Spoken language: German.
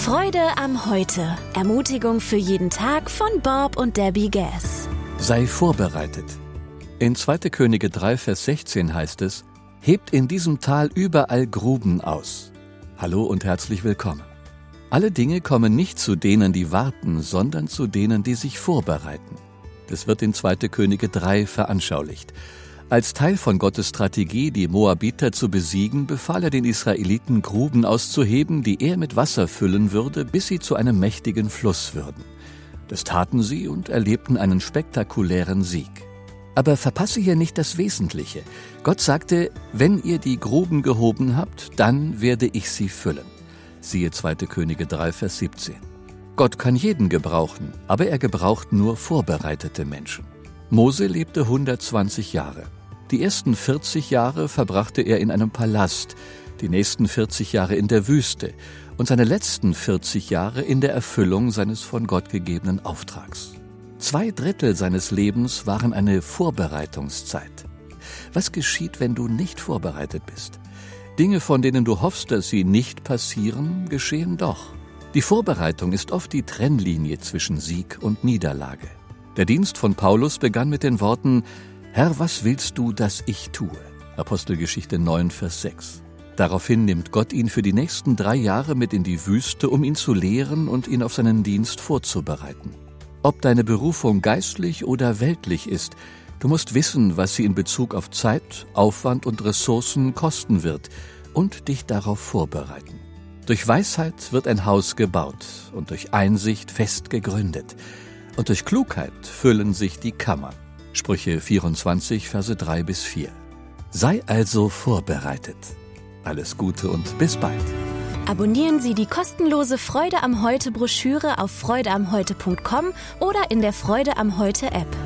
Freude am Heute. Ermutigung für jeden Tag von Bob und Debbie Gass. Sei vorbereitet. In 2. Könige 3, Vers 16 heißt es: Hebt in diesem Tal überall Gruben aus. Hallo und herzlich willkommen. Alle Dinge kommen nicht zu denen, die warten, sondern zu denen, die sich vorbereiten. Das wird in 2. Könige 3 veranschaulicht. Als Teil von Gottes Strategie, die Moabiter zu besiegen, befahl er den Israeliten, Gruben auszuheben, die er mit Wasser füllen würde, bis sie zu einem mächtigen Fluss würden. Das taten sie und erlebten einen spektakulären Sieg. Aber verpasse hier nicht das Wesentliche. Gott sagte: Wenn ihr die Gruben gehoben habt, dann werde ich sie füllen. Siehe 2. Könige 3, Vers 17. Gott kann jeden gebrauchen, aber er gebraucht nur vorbereitete Menschen. Mose lebte 120 Jahre. Die ersten 40 Jahre verbrachte er in einem Palast, die nächsten 40 Jahre in der Wüste und seine letzten 40 Jahre in der Erfüllung seines von Gott gegebenen Auftrags. 2/3 seines Lebens waren eine Vorbereitungszeit. Was geschieht, wenn du nicht vorbereitet bist? Dinge, von denen du hoffst, dass sie nicht passieren, geschehen doch. Die Vorbereitung ist oft die Trennlinie zwischen Sieg und Niederlage. Der Dienst von Paulus begann mit den Worten: Herr, was willst du, dass ich tue? Apostelgeschichte 9, Vers 6. Daraufhin nimmt Gott ihn für die nächsten 3 Jahre mit in die Wüste, um ihn zu lehren und ihn auf seinen Dienst vorzubereiten. Ob deine Berufung geistlich oder weltlich ist, du musst wissen, was sie in Bezug auf Zeit, Aufwand und Ressourcen kosten wird und dich darauf vorbereiten. Durch Weisheit wird ein Haus gebaut und durch Einsicht fest gegründet. Und durch Klugheit füllen sich die Kammern. Sprüche 24, Verse 3 bis 4. Sei also vorbereitet. Alles Gute und bis bald. Abonnieren Sie die kostenlose Freude am Heute Broschüre auf freudeamheute.com oder in der Freude am Heute App.